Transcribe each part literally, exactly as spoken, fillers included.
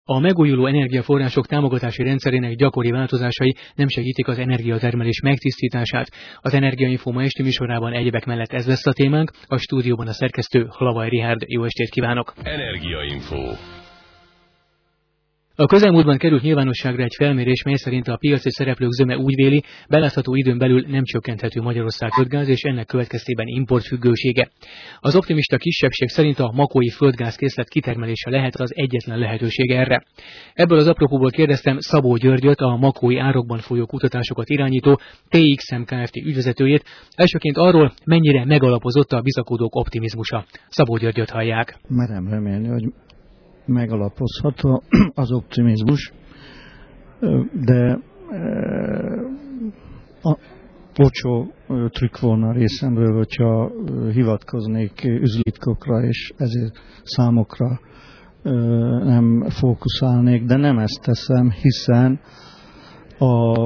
A megújuló energiaforrások támogatási rendszerének gyakori változásai nem segítik az energiatermelés megtisztítását. Az Energiainfo ma esti műsorában egyebek mellett ez lesz a témánk, a stúdióban a szerkesztő Hlavaj Richárd. Jó estét kívánok! Energiainfo. A közelmúltban került nyilvánosságra egy felmérés, mely szerint a piaci szereplők zöme úgy véli, belátható időn belül nem csökkenthető Magyarország földgáz és ennek következtében importfüggősége. Az optimista kisebbség szerint a makói földgázkészlet kitermelése lehet az egyetlen lehetőség erre. Ebből az apropóból kérdeztem Szabó Györgyöt, a makói árokban folyó kutatásokat irányító té iksz em Kft. Ügyvezetőjét, elsőként arról, mennyire megalapozott a bizakodók optimizmusa. Szabó Györgyöt hallják. Merem remélni, hogy megalapozható az optimizmus, de a olcsó trükk volna részemről, hogyha hivatkoznék üzletitkokra, és ezért számokra nem fókuszálnék, de nem ezt teszem, hiszen a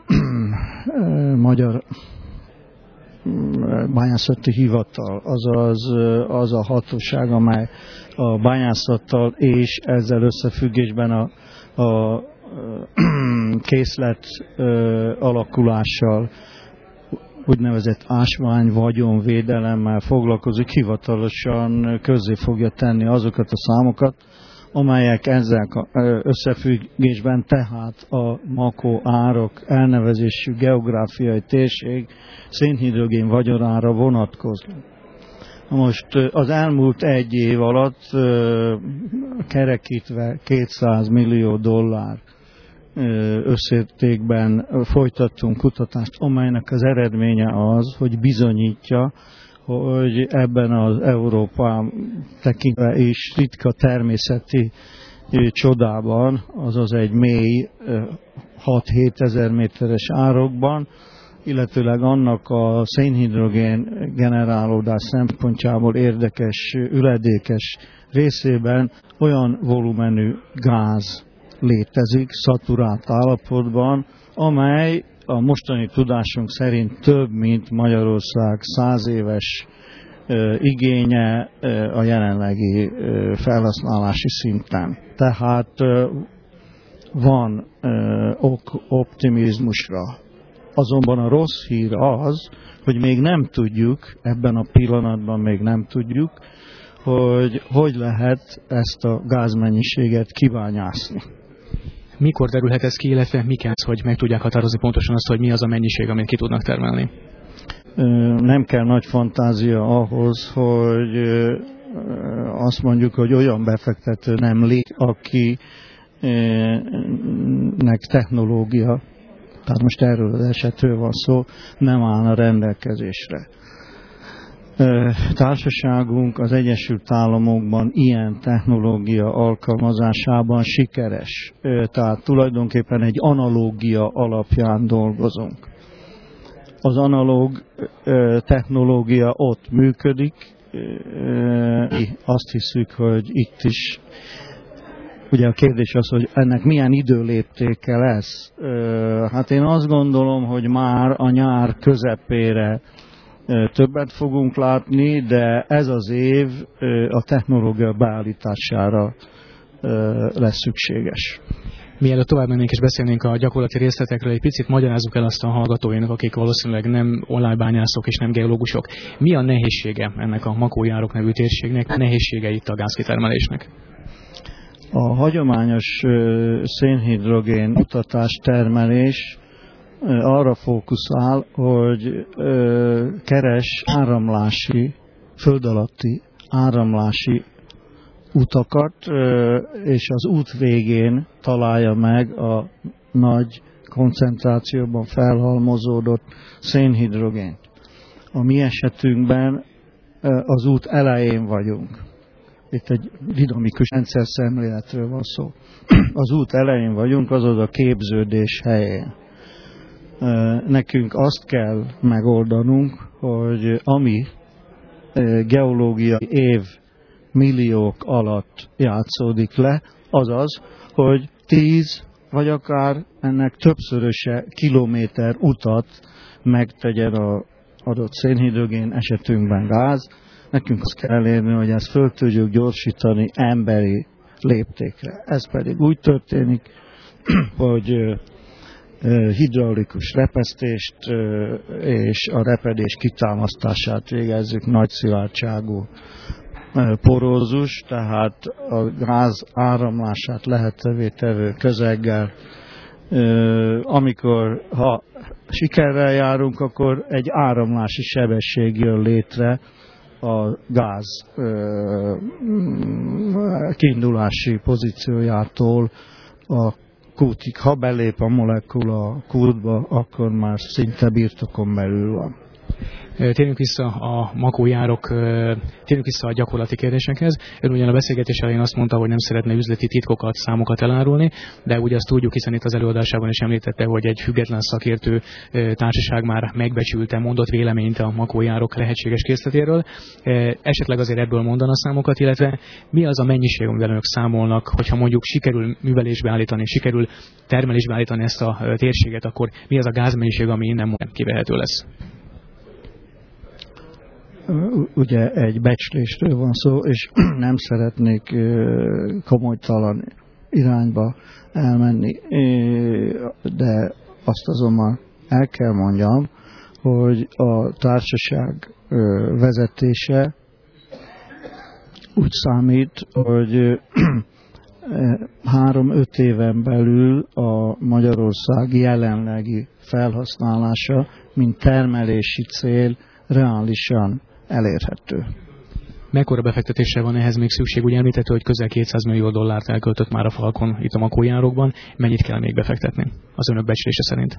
magyar bányászati hivatal, azaz az a hatóság, amely a bányászattal és ezzel összefüggésben a, a készlet alakulással, úgynevezett ásvány vagyonvédelemmel foglalkozik, hivatalosan közzé fogja tenni azokat a számokat, amelyek ezzel összefüggésben, tehát a makó árok elnevezésű geográfiai térség szénhidrogén vagyonára vonatkoznak. Most az elmúlt egy év alatt kerekítve kétszáz millió dollár összértékben folytattunk kutatást, amelynek az eredménye az, hogy bizonyítja, hogy ebben az Európán tekintve és ritka természeti csodában, azaz egy mély hat-hét ezer méteres árokban, illetőleg annak a szénhidrogén generálódás szempontjából érdekes, üledékes részében olyan volumenű gáz létezik, szaturált állapotban, amely a mostani tudásunk szerint több, mint Magyarország száz éves e, igénye e, a jelenlegi e, felhasználási szinten. Tehát e, van e, ok optimizmusra. Azonban a rossz hír az, hogy még nem tudjuk, ebben a pillanatban még nem tudjuk, hogy hogy lehet ezt a gázmennyiséget kibányászni. Mikor derülhet ez ki, illetve mi kell, hogy meg tudják határozni pontosan azt, hogy mi az a mennyiség, amit ki tudnak termelni? Nem kell nagy fantázia ahhoz, hogy azt mondjuk, hogy olyan befektető nem lég, akinek technológia, tehát most erről az esetről van szó, nem állna rendelkezésre. Társaságunk az Egyesült Államokban ilyen technológia alkalmazásában sikeres. Tehát tulajdonképpen egy analógia alapján dolgozunk. Az analóg technológia ott működik. Azt hiszük, hogy itt is. Ugye a kérdés az, hogy ennek milyen időléptéke lesz. Hát én azt gondolom, hogy már a nyár közepére többet fogunk látni, de ez az év a technológia beállítására lesz szükséges. Mielőtt tovább mennénk és beszélnénk a gyakorlati részletekről, egy picit magyarázzuk el azt a hallgatóinak, akik valószínűleg nem olajbányászok és nem geológusok. Mi a nehézsége ennek a makói árok nevű térségnek, a nehézsége itt a gázkitermelésnek? A hagyományos szénhidrogén kutatás termelés arra fókuszál, hogy keres áramlási, föld alatti áramlási utakat, és az út végén találja meg a nagy koncentrációban felhalmozódott szénhidrogént. A mi esetünkben az út elején vagyunk. Itt egy dinamikus rendszer szemléletről van szó. Az út elején vagyunk, azaz a képződés helyén. Nekünk azt kell megoldanunk, hogy ami geológiai év milliók alatt játszódik le, azaz, hogy tíz vagy akár ennek többszöröse kilométer utat megtegyen az adott szénhidrogén, esetünkben gáz. Nekünk azt kell elérni, hogy ezt föl tudjuk gyorsítani emberi léptékre. Ez pedig úgy történik, hogy hidraulikus repesztést és a repedés kitámasztását végezzük nagy szilárdságú porózus, tehát a gáz áramlását lehetővé tevő közeggel. Amikor, ha sikerrel járunk, akkor egy áramlási sebesség jön létre a gáz kiindulási pozíciójától a kútig. Ha belép a molekula a kútba, akkor már szinte birtokon belül van. Térjünk vissza a makójárok, térjünk vissza a gyakorlati kérdésekhez. Ön ugyan a beszélgetés elején azt mondta, hogy nem szeretne üzleti titkokat, számokat elárulni, de ugye azt tudjuk, hiszen itt az előadásában is említette, hogy egy független szakértő társaság már megbecsülte, mondott véleményt a makójárok lehetséges készletéről. Esetleg azért ebből mondana számokat, illetve mi az a mennyiség, amivel önök számolnak, hogyha mondjuk sikerül művelésbe állítani, sikerül termelésbe állítani ezt a térséget, akkor mi az a gázmennyiség, ami innen kivehető lesz? Ugye egy becslésről van szó, és nem szeretnék komolytalan irányba elmenni, de azt azonban el kell mondjam, hogy a társaság vezetése úgy számít, hogy három-öt éven belül a Magyarország jelenlegi felhasználása, mint termelési cél reálisan elérhető. Mekkora befektetésre van ehhez még szükség? Ugye említette, hogy közel kétszáz millió dollárt elköltött már a Falcon itt a makójárokban. Mennyit kell még befektetni az önök becslése szerint?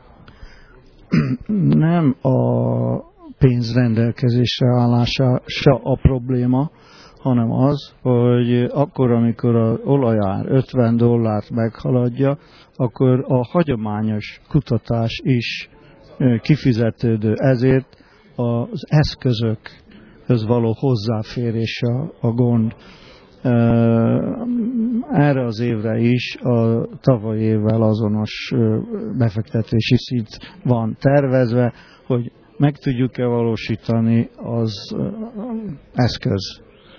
Nem a pénz rendelkezésre állása se a probléma, hanem az, hogy akkor, amikor az olajár ötven dollárt meghaladja, akkor a hagyományos kutatás is kifizetődő. Ezért az eszközökhöz való hozzáférés a, a gond. Erre az évre is a tavaly évvel azonos befektetési szint van tervezve, hogy meg tudjuk-e valósítani, az eszköz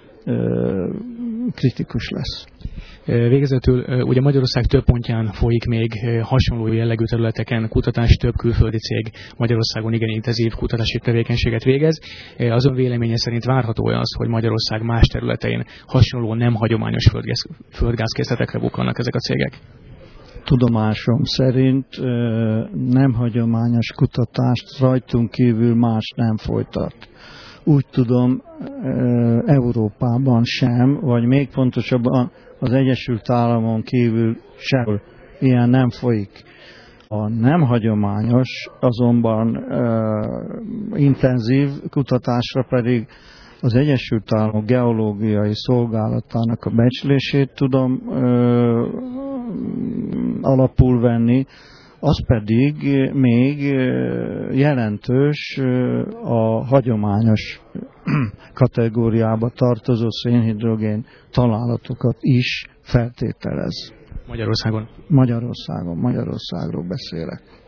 kritikus lesz. Végezetül ugye Magyarország több pontján folyik még hasonló jellegű területeken kutatás, több külföldi cég Magyarországon igen intenzív kutatási tevékenységet végez. Az ön véleménye szerint várható az, hogy Magyarország más területein hasonló nem hagyományos földgáz, földgázkészletekre bukkannak ezek a cégek? Tudomásom szerint nem hagyományos kutatást rajtunk kívül más nem folytat. Úgy tudom, Európában sem, vagy még pontosabban az Egyesült Államon kívül sehol ilyen nem folyik. A nem hagyományos, azonban uh, intenzív kutatásra pedig az Egyesült Államok Geológiai Szolgálatának a becslését tudom uh, alapul venni, az pedig még jelentős a hagyományos kategóriába tartozó szénhidrogén találatokat is feltételez. Magyarországon? Magyarországon, Magyarországról beszélek.